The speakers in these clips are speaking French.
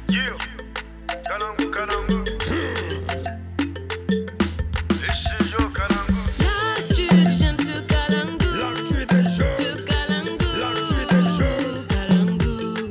Yeah, Kalangu, Kalangu. Les studios Kalangu. L'actu des jeunes sur Kalangu. L'actu des jeunes. Sur Kalangu. L'actu des jeunes. Kalangu.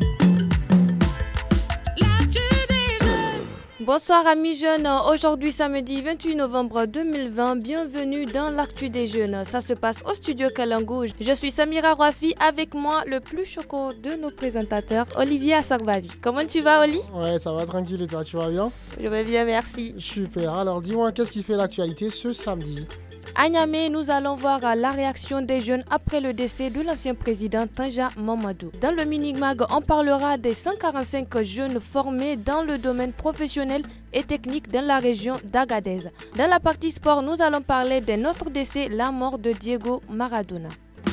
L'actu des jeunes. Bonsoir amis jeunes, aujourd'hui samedi 28 novembre 2020, bienvenue dans l'actu des jeunes. Ça se passe au studio Kalangu. Je suis Samira Rafi, avec moi le plus choco de nos présentateurs, Olivier Assarbavi. Comment tu vas Oli? Ouais, ça va tranquille et toi, tu vas bien? Je vais bien, merci. Super, alors dis-moi, qu'est-ce qui fait l'actualité ce samedi? À Niamey, nous allons voir la réaction des jeunes après le décès de l'ancien président Tanja Mamadou. Dans le Minimag, on parlera des 145 jeunes formés dans le domaine professionnel et technique dans la région d'Agadez. Dans la partie sport, nous allons parler d'un autre décès, la mort de Diego Maradona.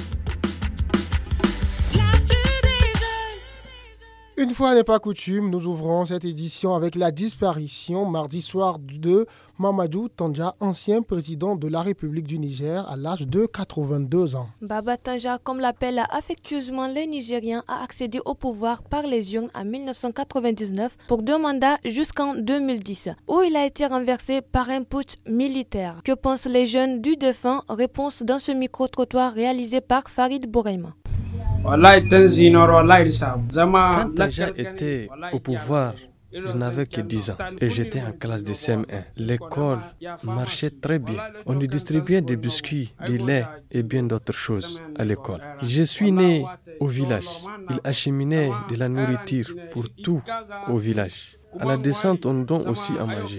Une fois n'est pas coutume, nous ouvrons cette édition avec la disparition mardi soir de Mamadou Tanja, ancien président de la République du Niger à l'âge de 82 ans. Baba Tanja, comme l'appellent affectueusement les Nigériens, a accédé au pouvoir par les urnes en 1999 pour 2 mandats jusqu'en 2010, où il a été renversé par un putsch militaire. Que pensent les jeunes du défunt? Réponse dans ce micro-trottoir réalisé par Farid Bouraima. Quand Tanja était au pouvoir, je n'avais que 10 ans et j'étais en classe de CM1. L'école marchait très bien. On nous distribuait des biscuits, du lait et bien d'autres choses à l'école. Je suis né au village. Il acheminait de la nourriture pour tout au village. À la descente, on nous donne aussi à manger.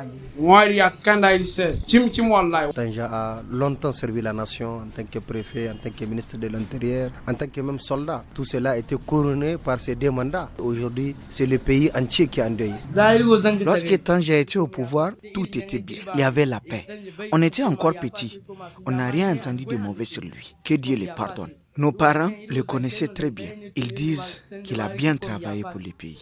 Tanja a longtemps servi la nation en tant que préfet, en tant que ministre de l'Intérieur, en tant que même soldat. Tout cela a été couronné par ces 2 mandats. Aujourd'hui, c'est le pays entier qui est en deuil. Lorsque Tanja était au pouvoir, tout était bien. Il y avait la paix. On était encore petits. On n'a rien entendu de mauvais sur lui. Que Dieu le pardonne. Nos parents le connaissaient très bien. Ils disent qu'il a bien travaillé pour le pays.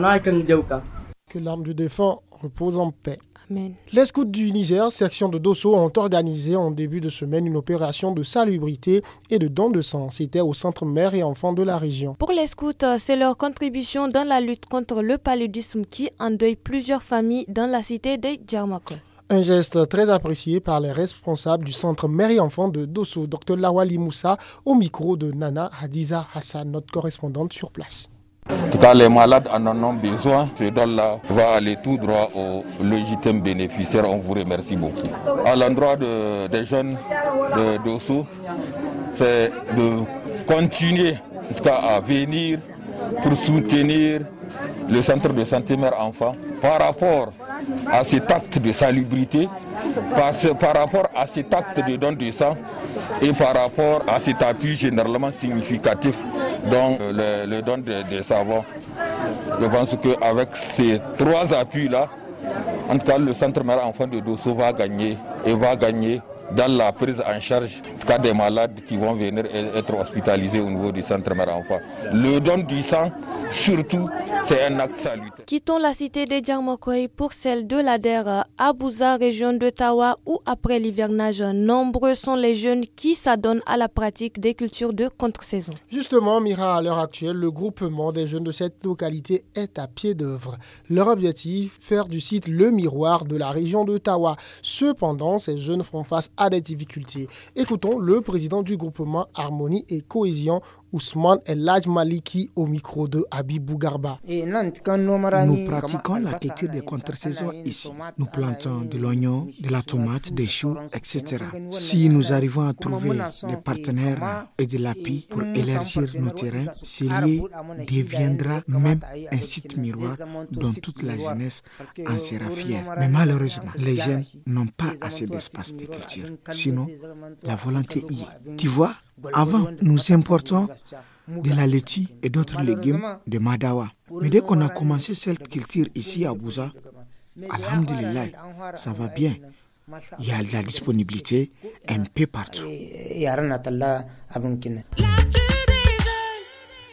Que l'âme du défunt repose en paix. Amen. Les scouts du Niger, section de Dosso, ont organisé en début de semaine une opération de salubrité et de don de sang. C'était au centre mère et enfants de la région. Pour les scouts, c'est leur contribution dans la lutte contre le paludisme qui endeuille plusieurs familles dans la cité de Djarmakol. Un geste très apprécié par les responsables du centre mère et enfants de Dosso, Dr Lawali Moussa, au micro de Nana Hadiza Hassan, notre correspondante sur place. En tout cas, les malades en ont besoin. Ce don-là va aller tout droit aux légitimes bénéficiaires. On vous remercie beaucoup. À l'endroit des jeunes de Dosso, c'est de continuer en tout cas, à venir pour soutenir le centre de santé mère-enfant par rapport à cet acte de salubrité, par rapport à cet acte de don de sang et par rapport à cet appui généralement significatif dont le don des savons. Je pense qu'avec ces 3 appuis-là, en tout cas le centre mère-enfant de Dosso va gagner dans la prise en charge en tout cas, des malades qui vont venir être hospitalisés au niveau du centre mère-enfant. Le don du sang, surtout, c'est un acte salutaire. Quittons la cité de Djarmakoy pour celle de l'Ader, à Bouza, région de Tawa, où après l'hivernage, nombreux sont les jeunes qui s'adonnent à la pratique des cultures de contre-saison. Justement, Mira, à l'heure actuelle, le groupement des jeunes de cette localité est à pied d'œuvre. Leur objectif, faire du site le miroir de la région de Tawa. Cependant, ces jeunes font face à des difficultés. Écoutons le président du groupement Harmonie et Cohésion, Ousmane El Hadj Maliki, au micro de Habibou Garba. Nous pratiquons la culture de contre-saison ici. Nous plantons de l'oignon, de la tomate, des choux, etc. Si nous arrivons à trouver des partenaires et de l'appui pour élargir nos terrains, ce lieu deviendra même un site miroir dont toute la jeunesse en sera fière. Mais malheureusement, les jeunes n'ont pas assez d'espace de culture. Sinon, la volonté y est. Tu vois, avant, nous importons de la laitue et d'autres légumes de Madawa. Mais dès qu'on a commencé cette culture ici à Bouza, alhamdulillah, ça va bien. Il y a de la disponibilité un peu partout.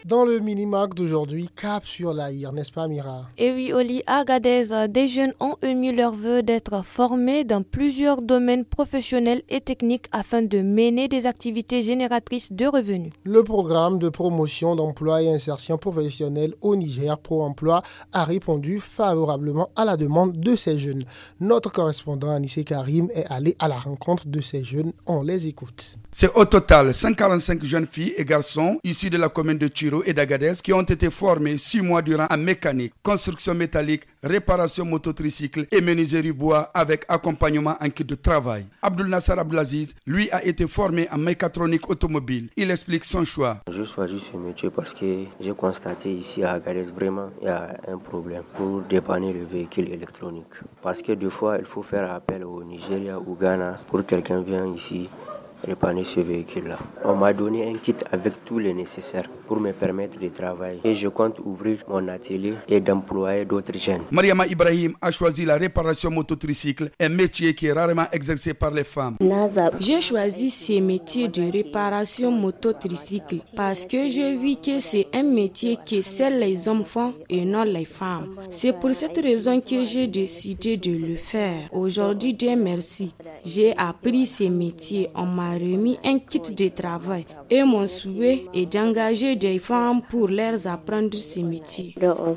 Dans le mini-mag d'aujourd'hui, cap sur l'Aïr, n'est-ce pas Mira? Et oui, Oli, à Agadez, des jeunes ont émis leur vœu d'être formés dans plusieurs domaines professionnels et techniques afin de mener des activités génératrices de revenus. Le programme de promotion d'emploi et insertion professionnelle au Niger, Pro-Emploi, a répondu favorablement à la demande de ces jeunes. Notre correspondant Anissé Karim est allé à la rencontre de ces jeunes. On les écoute. C'est au total 145 jeunes filles et garçons issus de la commune de Tchiro et d'Agadez qui ont été formés 6 mois durant en mécanique, construction métallique, réparation mototricycle et menuiserie bois avec accompagnement en kit de travail. Abdul Nassar Abdelaziz, lui, a été formé en mécatronique automobile. Il explique son choix. Je choisis ce métier parce que j'ai constaté ici à Agadez vraiment il y a un problème pour dépanner le véhicule électronique. Parce que des fois il faut faire appel au Nigeria ou Ghana pour quelqu'un vienne ici réparer ce véhicule-là. On m'a donné un kit avec tout le nécessaire pour me permettre de travailler et je compte ouvrir mon atelier et d'employer d'autres jeunes. Mariama Ibrahim a choisi la réparation mototricycle, un métier qui est rarement exercé par les femmes. J'ai choisi ce métier de réparation mototricycle parce que je vis que c'est un métier que seuls les hommes font et non les femmes. C'est pour cette raison que j'ai décidé de le faire. Aujourd'hui, Dieu merci, j'ai appris ce métier. On m'a remis un kit de travail et mon souhait est d'engager des femmes pour leur apprendre ce métier.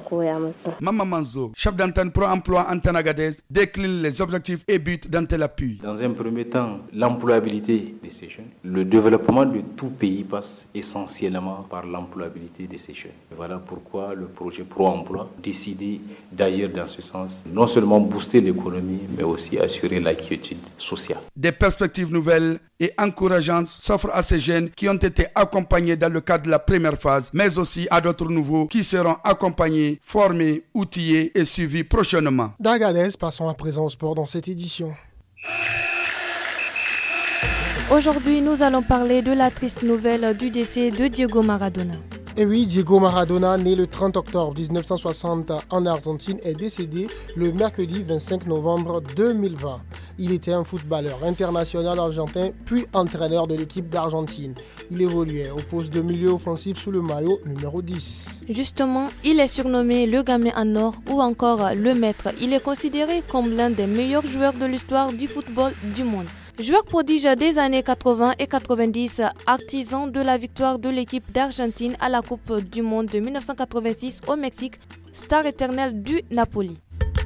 Maman Manzo, chef d'antenne Pro-Emploi Antenne Agadez, décline les objectifs et buts d'Antenne Appui. Dans un premier temps, l'employabilité de ces jeunes. Le développement de tout pays passe essentiellement par l'employabilité de ces jeunes. Et voilà pourquoi le projet Pro-Emploi décidé d'agir dans ce sens. Non seulement booster l'économie, mais aussi assurer la quiétude sociale. Des perspectives nouvelles et encourageantes s'offrent à ces jeunes qui ont été accompagnés dans le cadre de la première phase, mais aussi à d'autres nouveaux qui seront accompagnés, formés, outillés et suivis prochainement. D'Agadez, passons à présent au sport dans cette édition. Aujourd'hui, nous allons parler de la triste nouvelle du décès de Diego Maradona. Et oui, Diego Maradona, né le 30 octobre 1960 en Argentine, est décédé le mercredi 25 novembre 2020. Il était un footballeur international argentin, puis entraîneur de l'équipe d'Argentine. Il évoluait au poste de milieu offensif sous le maillot numéro 10. Justement, il est surnommé le gamin en or ou encore le maître. Il est considéré comme l'un des meilleurs joueurs de l'histoire du football du monde. Joueur prodige des années 80 et 90, artisan de la victoire de l'équipe d'Argentine à la Coupe du Monde de 1986 au Mexique, star éternelle du Napoli.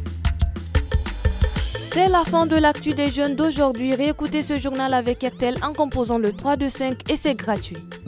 C'est la fin de l'actu des jeunes d'aujourd'hui. Réécoutez ce journal avec RTL en composant le 325 et c'est gratuit.